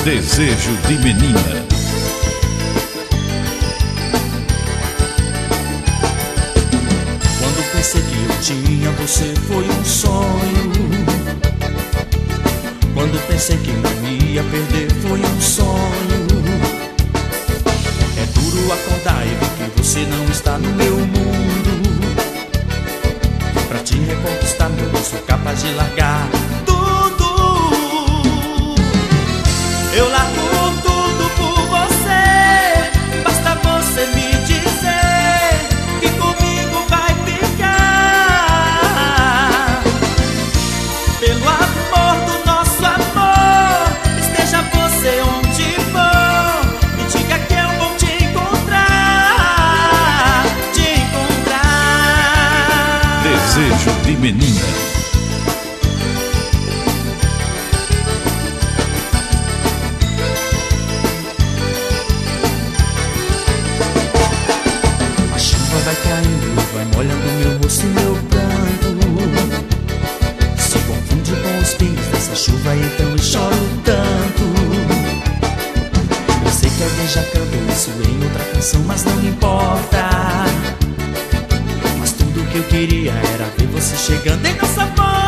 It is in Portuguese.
Desejo de menina. Quando pensei que eu tinha você foi um sonho. Quando pensei que não ia perder foi um sonho. É duro acordar e ver que você não está no meu mundo. Pra te reconquistar, meu Deus, sou capaz de largar tudo. Eu largo tudo por você. Basta você me dizer que comigo vai ficar. Pelo amor do nosso amor, esteja você onde for, me diga que eu vou te encontrar. Te encontrar. Desejo de menina. Vai caindo, vai molhando meu rosto e meu pranto. Se confunde com os pingos dessa chuva, então eu choro tanto. Eu sei que alguém já cantou isso em outra canção, mas não importa. Mas tudo que eu queria era ver você chegando em nossa porta.